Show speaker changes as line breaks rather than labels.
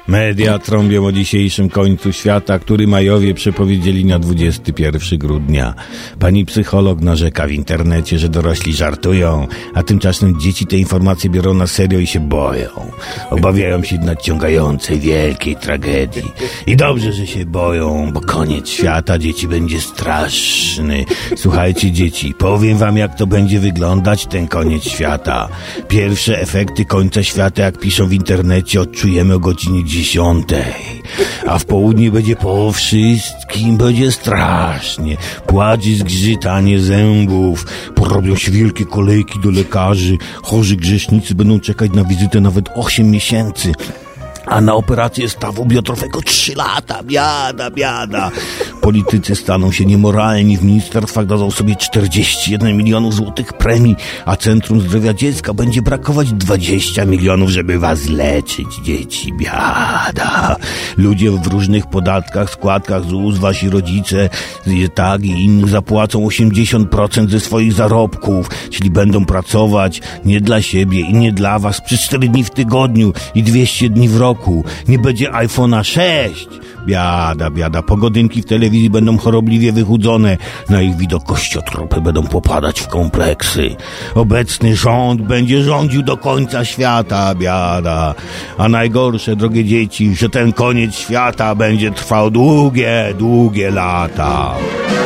Media trąbią o dzisiejszym końcu świata, który Majowie przepowiedzieli na 21 grudnia. Pani psycholog narzeka w internecie, że dorośli żartują, a tymczasem dzieci te informacje biorą na serio i się boją. Obawiają się nadciągającej wielkiej tragedii. I dobrze, że się boją, bo koniec świata dzieci będzie straszny. Słuchajcie dzieci, powiem wam, jak to będzie wyglądać ten koniec świata. Pierwsze efekty końca świata, jak piszą w internecie, odczujemy o godzinie 10, a w południe będzie po wszystkim, będzie strasznie. Płacz i zgrzytanie zębów, porobią się wielkie kolejki do lekarzy, chorzy grzesznicy będą czekać na wizytę nawet 8 miesięcy. A na operację stawu biodrowego 3 lata. Biada. Politycy staną się niemoralni. W ministerstwach dadzą sobie 41 milionów złotych premii, a Centrum Zdrowia Dziecka będzie brakować 20 milionów, żeby was leczyć, dzieci. Biada. Ludzie w różnych podatkach, składkach ZUS, wasi rodzice, tak i inni zapłacą 80% ze swoich zarobków, czyli będą pracować nie dla siebie i nie dla was przez 4 dni w tygodniu i 200 dni w roku. Nie będzie iPhone'a 6. Biada. Pogodynki w telewizji będą chorobliwie wychudzone. Na ich widok kościotropy będą popadać w kompleksy. Obecny rząd będzie rządził do końca świata. Biada. A najgorsze, drogie dzieci, że ten koniec świata będzie trwał długie lata.